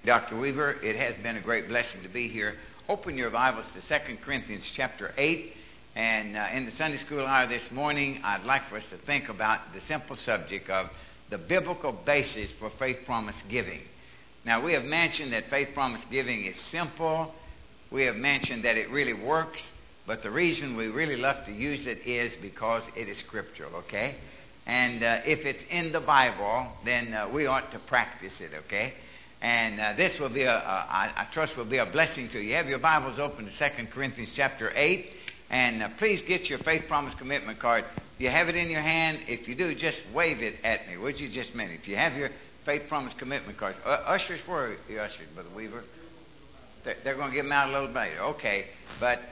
Dr. Weaver. It has been a great blessing to be here. Open your Bibles to 2 Corinthians chapter 8. And in the Sunday school hour this morning, I'd like for us to think about the simple subject of the biblical basis for faith promise giving. Now, we have mentioned that faith promise giving is simple. We have mentioned that it really works. But the reason we really love to use it is because it is scriptural, okay? And if it's in the Bible, then we ought to practice it, okay? And this will be, I trust, will be a blessing to you. You have your Bibles open to 2 Corinthians chapter 8. And please get your faith promise commitment card. Do you have it in your hand? If you do, just wave it at me, would you, just a minute? If you have your faith promise commitment cards. Ushers, where are the ushers, Brother Weaver? They're going to give them out a little later. Okay. But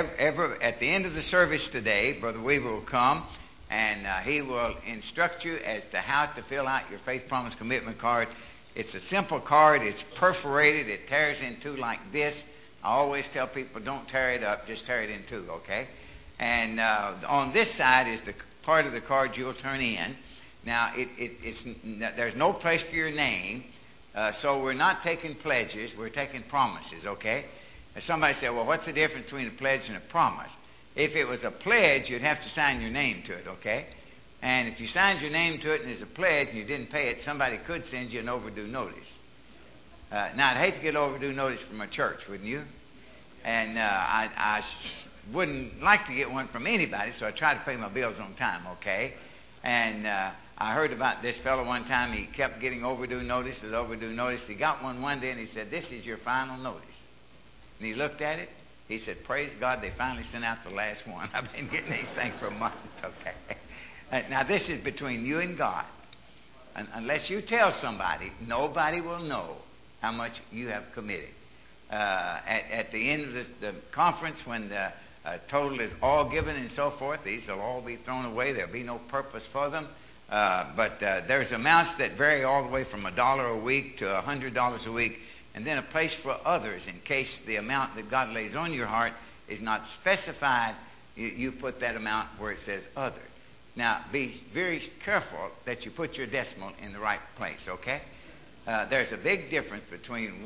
at the end of the service today, Brother Weaver will come and he will instruct you as to how to fill out your faith promise commitment card. It's a simple card. It's perforated. It tears in two like this. I always tell people, don't tear it up, just tear it in two, okay? And on this side is the part of the card you'll turn in. Now, there's no place for your name, so we're not taking pledges, we're taking promises, okay? And somebody said, well, what's the difference between a pledge and a promise? If it was a pledge, you'd have to sign your name to it, okay? And if you signed your name to it and it's a pledge and you didn't pay it, somebody could send you an overdue notice. Now, I'd hate to get overdue notice from a church, wouldn't you? And I wouldn't like to get one from anybody, so I try to pay my bills on time, okay? And I heard about this fellow one time. He kept getting overdue notices. He got one day, and he said, this is your final notice. And he looked at it. He said, praise God, they finally sent out the last one. I've been getting these things for months, okay? Now, this is between you and God. And unless you tell somebody, nobody will know how much you have committed. At the end of the conference, when the total is all given and so forth, these will all be thrown away. There'll be no purpose for them. But there's amounts that vary all the way from $1 a week to $100 a week, and then a place for others in case the amount that God lays on your heart is not specified. You put that amount where it says other. Now, be very careful that you put your decimal in the right place, okay? There's a big difference between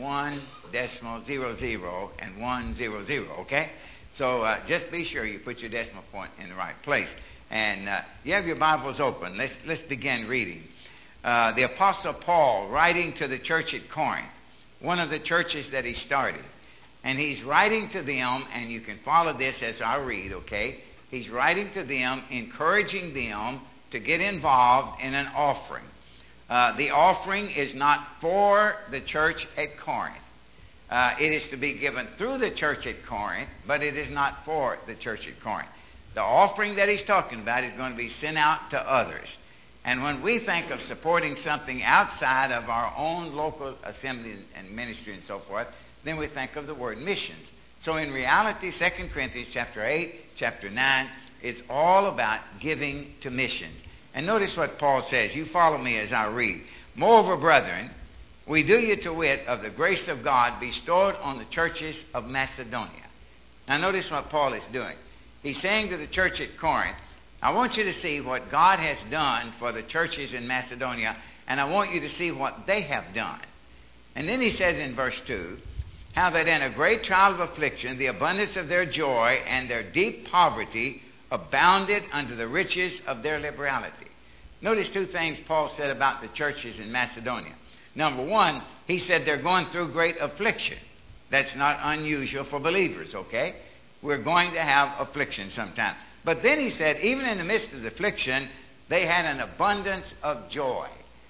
1.00 and 100, okay? So just be sure you put your decimal point in the right place. And you have your Bibles open. Let's begin reading. The Apostle Paul, writing to the church at Corinth, one of the churches that he started. And he's writing to them, and you can follow this as I read, okay? He's writing to them, encouraging them to get involved in an offering. The offering is not for the church at Corinth. It is to be given through the church at Corinth, but it is not for the church at Corinth. The offering that he's talking about is going to be sent out to others. And when we think of supporting something outside of our own local assembly and ministry and so forth, then we think of the word missions. So in reality, 2 Corinthians chapter 8, chapter 9, it's all about giving to missions. And notice what Paul says. You follow me as I read. Moreover, brethren, we do you to wit of the grace of God bestowed on the churches of Macedonia. Now notice what Paul is doing. He's saying to the church at Corinth, I want you to see what God has done for the churches in Macedonia, and I want you to see what they have done. And then he says in verse 2, how that in a great trial of affliction, the abundance of their joy and their deep poverty abounded unto the riches of their liberality. Notice two things Paul said about the churches in Macedonia. Number one, he said they're going through great affliction. That's not unusual for believers, okay? We're going to have affliction sometime. But then he said, even in the midst of the affliction, they had an abundance of joy.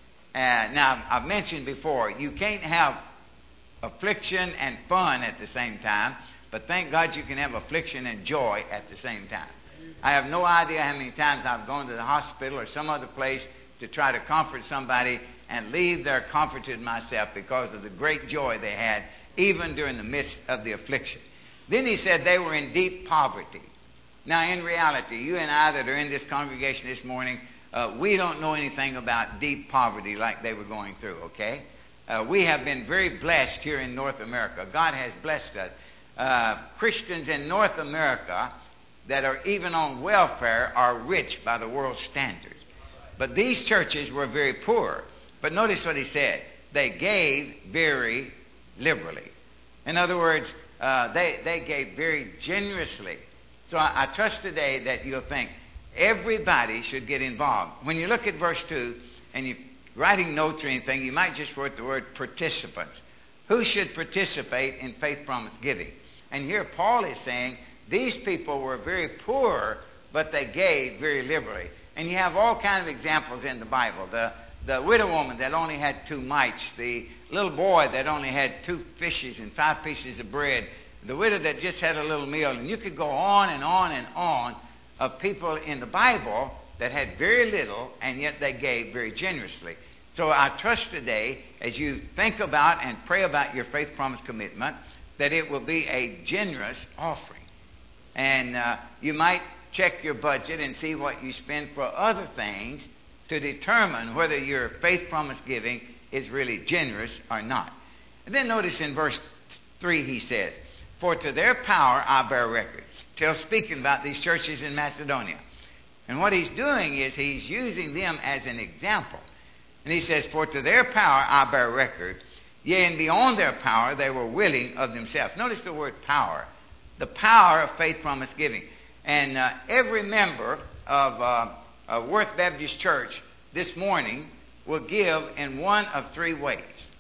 Now, I've mentioned before, you can't have affliction and fun at the same time, but thank God you can have affliction and joy at the same time. I have no idea how many times I've gone to the hospital or some other place to try to comfort somebody and leave there comforted myself because of the great joy they had, even during the midst of the affliction. Then he said they were in deep poverty. Now, in reality, you and I that are in this congregation this morning, we don't know anything about deep poverty like they were going through, okay? We have been very blessed here in North America. God has blessed us. Christians in North America that are even on welfare are rich by the world's standards. But these churches were very poor. But notice what he said. They gave very liberally. In other words, they gave very generously. So I trust today that you'll think everybody should get involved. When you look at verse 2 and you're writing notes or anything, you might just write the word participants. Who should participate in faith promise giving? And here Paul is saying these people were very poor, but they gave very liberally. And you have all kinds of examples in the Bible. The widow woman that only had 2 mites, the little boy that only had 2 fishes and 5 pieces of bread, the widow that just had a little meal, and you could go on and on and on of people in the Bible that had very little, and yet they gave very generously. So I trust today, as you think about and pray about your faith promise commitment, that it will be a generous offering. And you might check your budget and see what you spend for other things to determine whether your faith promise giving is really generous or not. And then notice in verse 3 he says, "For to their power I bear record." Still speaking about these churches in Macedonia. And what he's doing is he's using them as an example. And he says, "For to their power I bear record, yea, and beyond their power they were willing of themselves." Notice the word power. The power of faith promise giving. And every member of Worth Baptist Church this morning will give in one of 3 ways.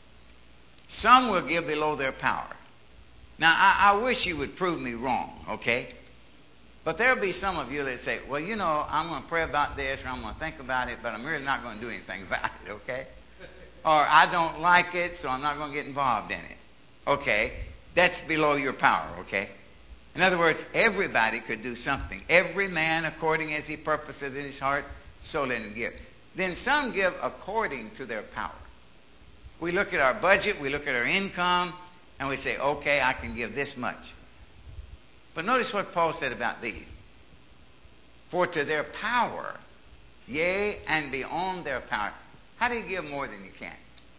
Some will give below their power. Now, I wish you would prove me wrong, okay? But there'll be some of you that say, "Well, you know, I'm going to pray about this, or I'm going to think about it, but I'm really not going to do anything about it," okay? Or, "I don't like it, so I'm not going to get involved in it." Okay? That's below your power, okay? In other words, everybody could do something. Every man according as he purposeth in his heart, so let him give. Then some give according to their power. We look at our budget, we look at our income, and we say, "Okay, I can give this much." But notice what Paul said about these. "For to their power, yea, and beyond their power." How do you give more than you can?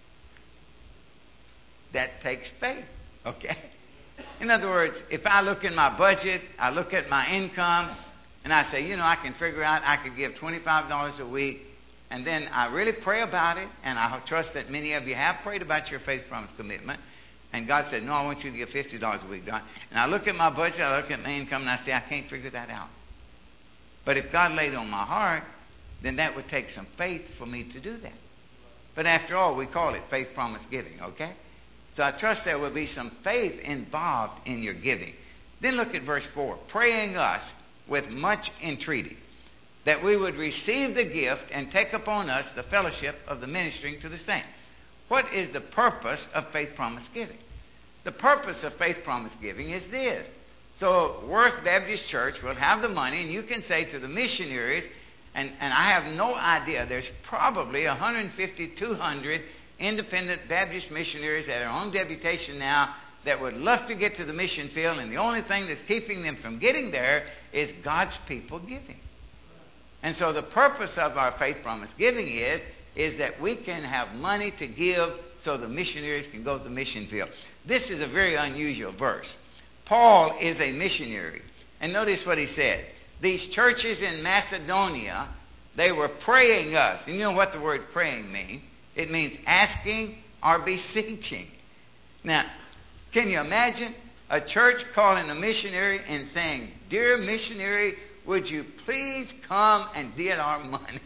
That takes faith, okay? In other words, if I look in my budget, I look at my income, and I say, "You know, I can figure out I could give $25 a week," and then I really pray about it, and I trust that many of you have prayed about your faith promise commitment, and God said, "No, I want you to give $50 a week, Don." And I look at my budget, I look at my income, and I say, "I can't figure that out." But if God laid on my heart, then that would take some faith for me to do that. But after all, we call it faith promise giving, okay? So I trust there will be some faith involved in your giving. Then look at verse 4. "Praying us with much entreaty, that we would receive the gift and take upon us the fellowship of the ministering to the saints." What is the purpose of faith promise giving? The purpose of faith promise giving is this. So Worth Baptist Church will have the money, and you can say to the missionaries, and I have no idea, there's probably 150, 200 independent Baptist missionaries that are on deputation now that would love to get to the mission field, and the only thing that's keeping them from getting there is God's people giving. And so the purpose of our faith promise giving is that we can have money to give so the missionaries can go to the mission field. This is a very unusual verse. Paul is a missionary. And notice what he said. These churches in Macedonia, they were praying us. And you know what the word praying means? It means asking or beseeching. Now, can you imagine a church calling a missionary and saying, "Dear missionary, would you please come and get our money?"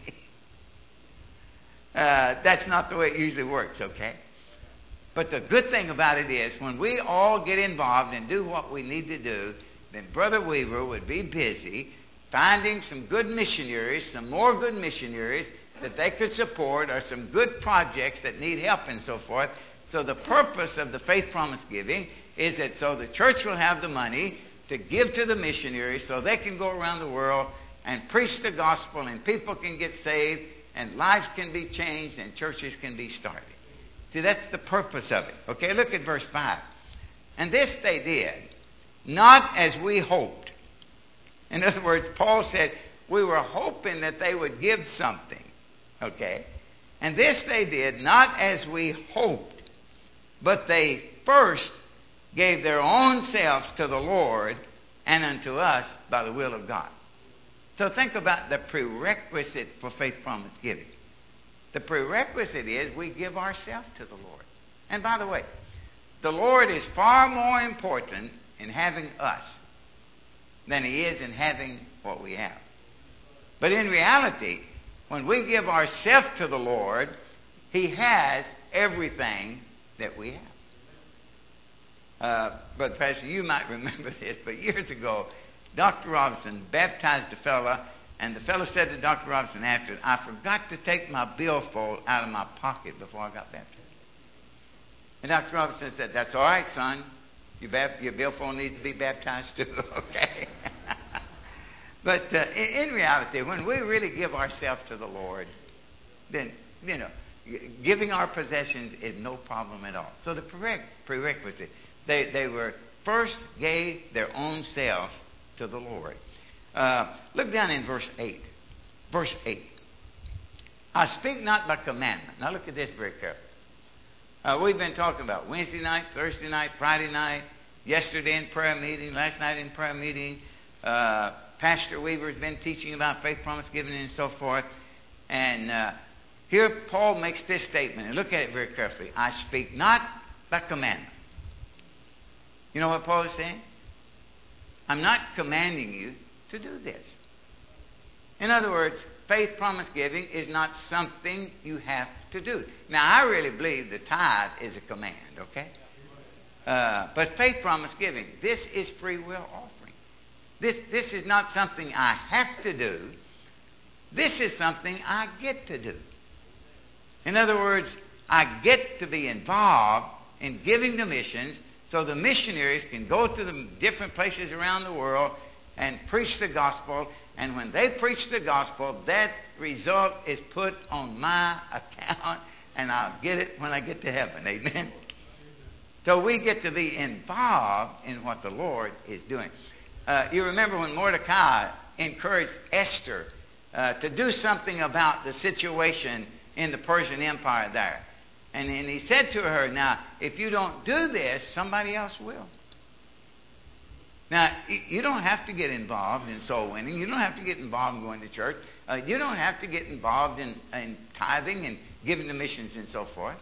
That's not the way it usually works, okay? But the good thing about it is when we all get involved and do what we need to do, then Brother Weaver would be busy finding some good missionaries, some more good missionaries that they could support, or some good projects that need help and so forth. So the purpose of the faith promise giving is that so the church will have the money to give to the missionaries so they can go around the world and preach the gospel, and people can get saved, and lives can be changed, and churches can be started. See, that's the purpose of it. Okay, look at verse 5. "And this they did, not as we hoped." In other words, Paul said, we were hoping that they would give something. Okay? "And this they did, not as we hoped, but they first gave their own selves to the Lord and unto us by the will of God." So think about the prerequisite for faith promise giving. The prerequisite is we give ourselves to the Lord. And by the way, the Lord is far more important in having us than He is in having what we have. But in reality, when we give ourselves to the Lord, He has everything that we have. But Pastor, you might remember this, but years ago, Dr. Robinson baptized a fellow, and the fellow said to Dr. Robinson after it, "I forgot to take my billfold out of my pocket before I got baptized." And Dr. Robinson said, "That's all right, son. Your billfold needs to be baptized too." Okay? But in reality, when we really give ourselves to the Lord, then, giving our possessions is no problem at all. So the prerequisite, they were first gave their own selves to the Lord. Look down in verse 8. Verse 8. "I speak not by commandment." Now look at this very carefully. We've been talking about Wednesday night, Thursday night, Friday night, yesterday in prayer meeting, last night in prayer meeting. Pastor Weaver has been teaching about faith, promise, giving, and so forth. And here Paul makes this statement, and look at it very carefully. "I speak not by commandment." You know what Paul is saying? I'm not commanding you to do this. In other words, faith, promise, giving is not something you have to do. Now, I really believe the tithe is a command, okay? But faith, promise, giving, this is free will offering. This is not something I have to do. This is something I get to do. In other words, I get to be involved in giving the missions so the missionaries can go to the different places around the world and preach the gospel. And when they preach the gospel, that result is put on my account, and I'll get it when I get to heaven. Amen? So we get to be involved in what the Lord is doing. You remember when Mordecai encouraged Esther to do something about the situation in the Persian Empire there. And he said to her, "Now, if you don't do this, somebody else will." Now, you don't have to get involved in soul winning. You don't have to get involved in going to church. You don't have to get involved in tithing and giving the missions and so forth.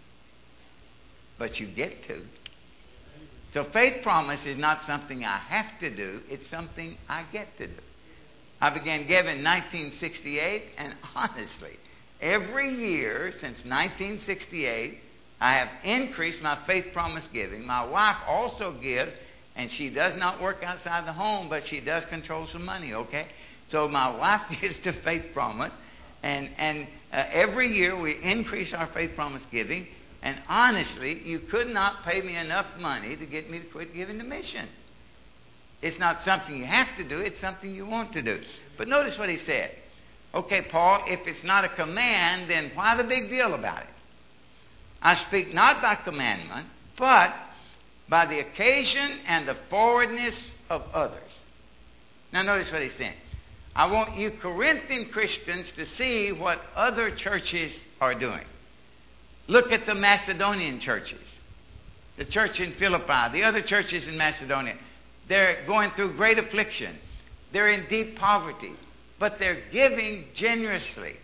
But you get to. So faith promise is not something I have to do. It's something I get to do. I began giving in 1968, and honestly, every year since 1968, I have increased my faith promise giving. My wife also gives, and she does not work outside the home, but she does control some money, okay? So my wife gives to faith promise, and every year we increase our faith promise giving. And honestly, you could not pay me enough money to get me to quit giving the mission. It's not something you have to do. It's something you want to do. But notice what he said. Okay, Paul, if it's not a command, then why the big deal about it? "I speak not by commandment, but by the occasion and the forwardness of others." Now notice what he's saying. I want you Corinthian Christians to see what other churches are doing. Look at the Macedonian churches, the church in Philippi, the other churches in Macedonia. They're going through great affliction. They're in deep poverty, but they're giving generously.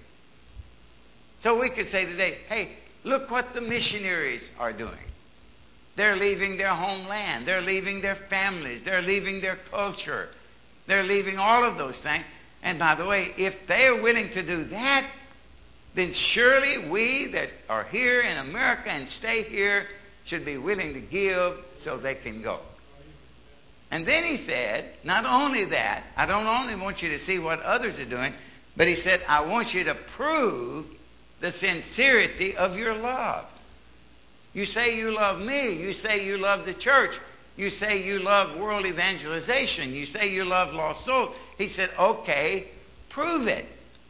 So we could say today, hey, look what the missionaries are doing. They're leaving their homeland. They're leaving their families. They're leaving their culture. They're leaving all of those things. And by the way, if they're willing to do that, then surely we that are here in America and stay here should be willing to give so they can go. And then he said, not only that, I don't only want you to see what others are doing, but he said, I want you to prove the sincerity of your love. You say you love me. You say you love the church. You say you love world evangelization. You say you love lost souls. He said, okay, prove it.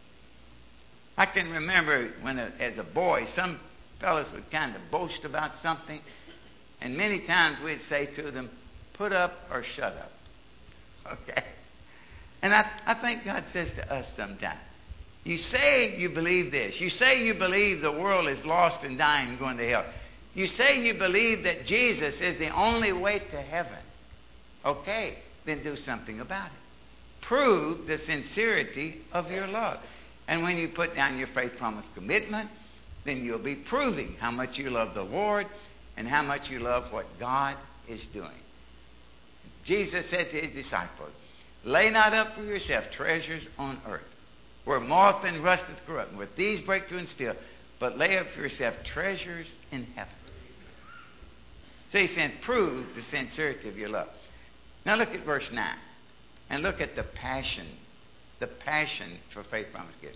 I can remember when, as a boy, some fellows would kind of boast about something, and many times we'd say to them, put up or shut up. Okay? And I think God says to us sometimes, you say you believe this. You say you believe the world is lost and dying and going to hell. You say you believe that Jesus is the only way to heaven. Okay, then do something about it. Prove the sincerity of your love. And when you put down your faith, promise, commitment, then you'll be proving how much you love the Lord, and how much you love what God is doing. Jesus said to his disciples, lay not up for yourself treasures on earth, where moth and rust doth corrupt, and with these break through and steal, but lay up for yourself treasures in heaven. So he said, prove the sincerity of your love. Now look at verse 9, and look at the passion for Faith Promise Gift.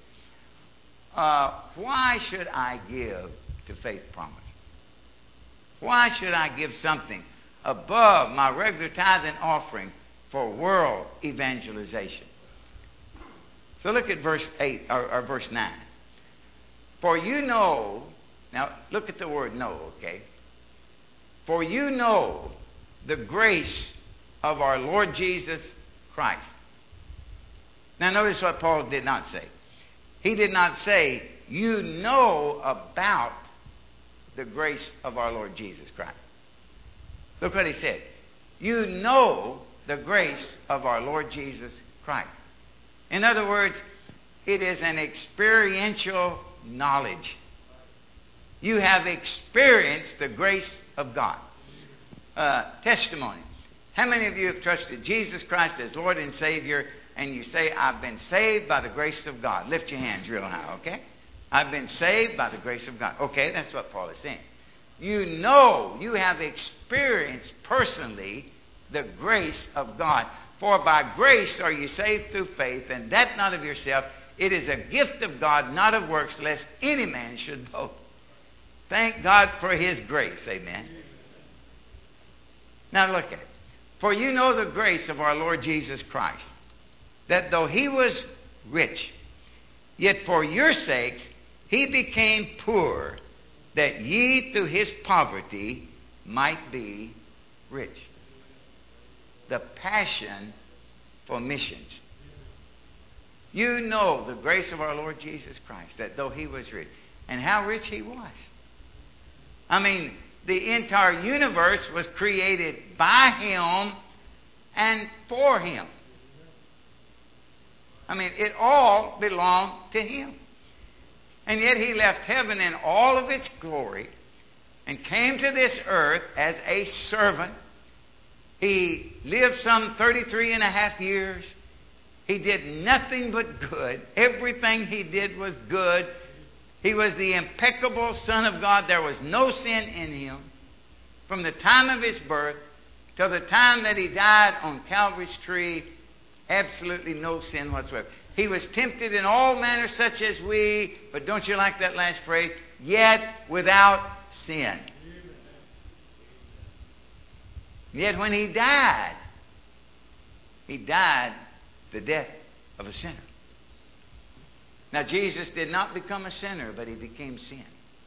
Why should I give to Faith Promise? Why should I give something above my regular tithe and offering for world evangelization? So look at verse 8 or verse 9. For you know, now look at the word know, okay? For you know the grace of our Lord Jesus Christ. Now notice what Paul did not say. He did not say, you know about the grace of our Lord Jesus Christ. Look what he said. You know the grace of our Lord Jesus Christ. In other words, it is an experiential knowledge. You have experienced the grace of God. Testimony. How many of you have trusted Jesus Christ as Lord and Savior, and you say, I've been saved by the grace of God? Lift your hands real high, okay? I've been saved by the grace of God. Okay, that's what Paul is saying. You know, you have experienced personally the grace of God. For by grace are you saved through faith, and that not of yourself. It is a gift of God, not of works, lest any man should boast. Thank God for His grace. Amen. Now look at it. For you know the grace of our Lord Jesus Christ, that though He was rich, yet for your sakes He became poor, that ye through His poverty might be rich. The passion for missions. You know the grace of our Lord Jesus Christ, that though He was rich, and how rich He was. I mean, the entire universe was created by Him and for Him. I mean, it all belonged to Him. And yet He left heaven in all of its glory and came to this earth as a servant. He lived some 33 and a half years. He did nothing but good. Everything He did was good. He was the impeccable Son of God. There was no sin in Him. From the time of His birth till the time that He died on Calvary's tree, absolutely no sin whatsoever. He was tempted in all manners such as we, but don't you like that last phrase? Yet without sin. Yet when He died the death of a sinner. Now Jesus did not become a sinner, but He became sin.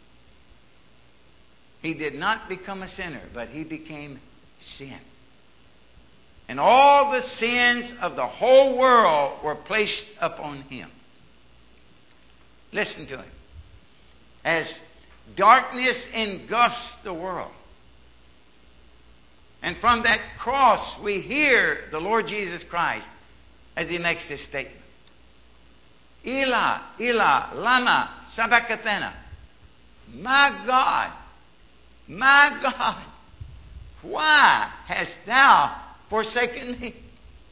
He did not become a sinner, but He became sin. And all the sins of the whole world were placed upon Him. Listen to Him. As darkness engulfs the world, and from that cross we hear the Lord Jesus Christ as He makes this statement. Eli, Eli, lama sabachthani. My God, why hast Thou forsaken me?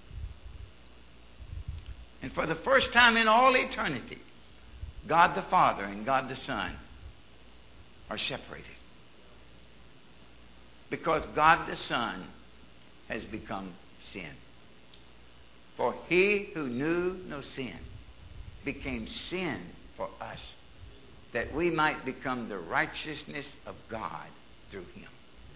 And for the first time in all eternity, God the Father and God the Son are separated. Because God the Son has become sin. For He who knew no sin became sin for us, that we might become the righteousness of God through Him.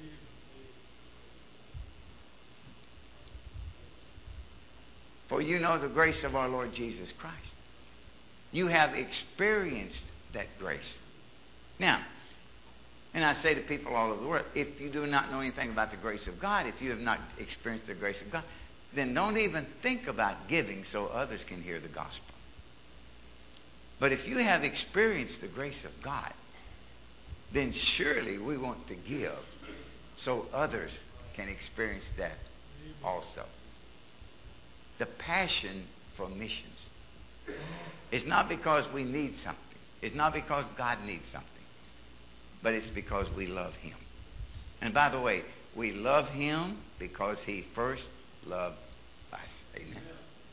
For you know the grace of our Lord Jesus Christ. You have experienced that grace. Now, and I say to people all over the world, if you do not know anything about the grace of God, if you have not experienced the grace of God, then don't even think about giving so others can hear the gospel. But if you have experienced the grace of God, then surely we want to give so others can experience that also. The passion for missions is not because we need something. It's not because God needs something. But it's because we love Him. And by the way, we love Him because He first loved us. Amen.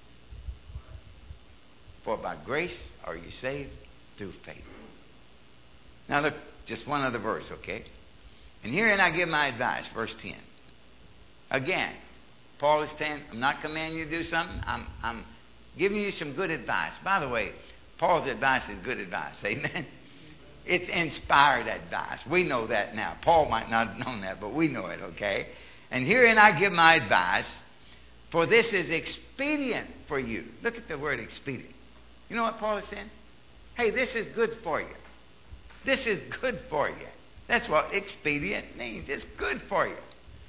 For by grace are you saved through faith. Now look, just one other verse, okay? And herein I give my advice, verse 10. Again, Paul is saying, I'm not commanding you to do something. I'm giving you some good advice. By the way, Paul's advice is good advice. Amen? It's inspired advice. We know that now. Paul might not have known that, but we know it, okay? And herein I give my advice, for this is expedient for you. Look at the word expedient. You know what Paul is saying? Hey, this is good for you. This is good for you. That's what expedient means. It's good for you.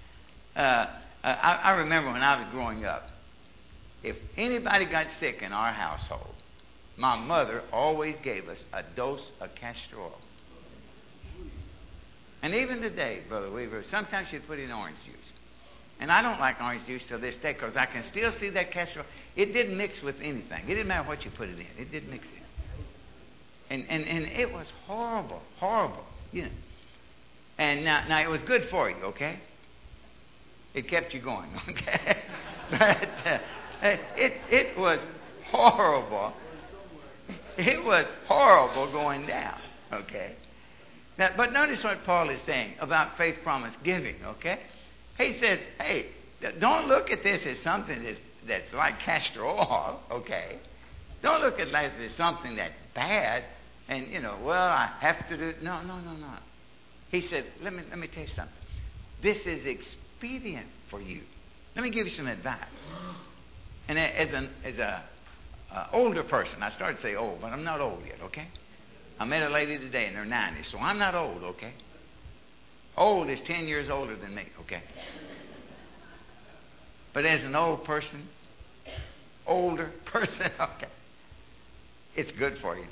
I remember when I was growing up, if anybody got sick in our household, my mother always gave us a dose of castor oil. And even today, Brother Weaver, sometimes she'd put in orange juice. And I don't like orange juice till this day because I can still see that castor oil. It didn't mix with anything. It didn't matter what you put it in. It didn't mix it. And it was horrible, horrible. You know. And now it was good for you, okay? It kept you going, okay? But it was horrible. It was horrible going down, okay? Now, but notice what Paul is saying about faith promise giving, okay? He said, hey, don't look at this as something that's like castor oil, okay? Don't look at it as something that's bad and, well, I have to do it. No. He said, let me tell you something. This is expedient for you. Let me give you some advice. And as an older person, I started to say old, but I'm not old yet, okay? I met a lady today in her 90s, so I'm not old, okay? Old is 10 years older than me, okay? But as an older person, okay, it's good for you.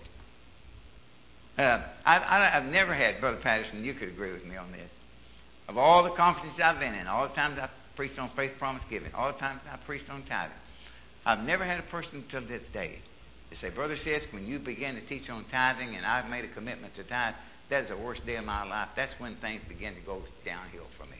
I've never had, Brother Patterson, you could agree with me on this. Of all the conferences I've been in, all the times I've preached on faith promise giving, all the times I've preached on tithing, I've never had a person till this day to say, Brother Sisk, when you began to teach on tithing and I've made a commitment to tithe, that's the worst day of my life. That's when things begin to go downhill for me.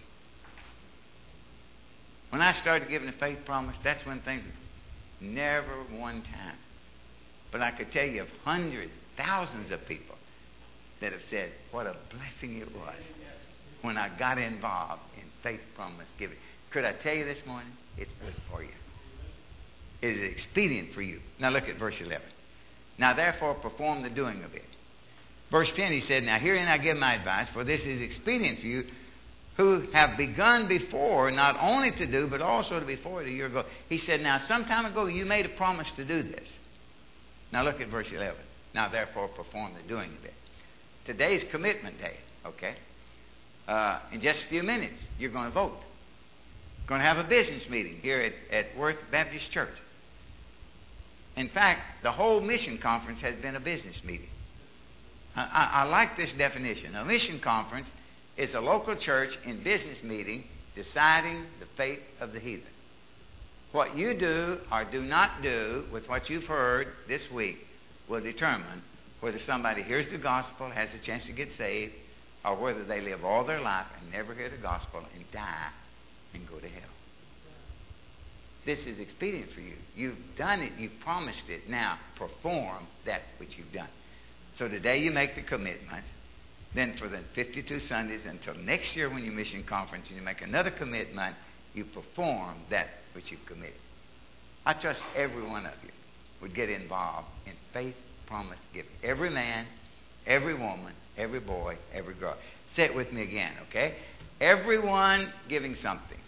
When I started giving the faith promise, that's when things, never one time. But I could tell you of hundreds, thousands of people that have said, what a blessing it was when I got involved in faith promise giving. Could I tell you this morning? It's good for you. It is expedient for you. Now look at verse 11. Now therefore perform the doing of it. Verse 10 he said, now herein I give my advice, for this is expedient for you who have begun before, not only to do, but also to be forward a year ago. He said, now some time ago you made a promise to do this. Now look at verse 11. Now therefore perform the doing of it. Today's commitment day, okay? In just a few minutes, you're going to vote. Going to have a business meeting here at Worth Baptist Church. In fact, the whole mission conference has been a business meeting. I like this definition. A mission conference is a local church in business meeting deciding the fate of the heathen. What you do or do not do with what you've heard this week will determine whether somebody hears the gospel, has a chance to get saved, or whether they live all their life and never hear the gospel and die and go to hell. This is expedient for you. You've done it. You've promised it. Now perform that which you've done. So today you make the commitment. Then for the 52 Sundays until next year when you mission conference and you make another commitment, you perform that which you've committed. I trust every one of you would get involved in faith promise giving. Every man, every woman, every boy, every girl. Say it with me again, okay? Everyone giving something.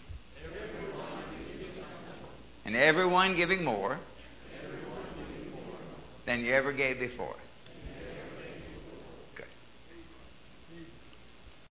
And everyone giving more than you ever gave before.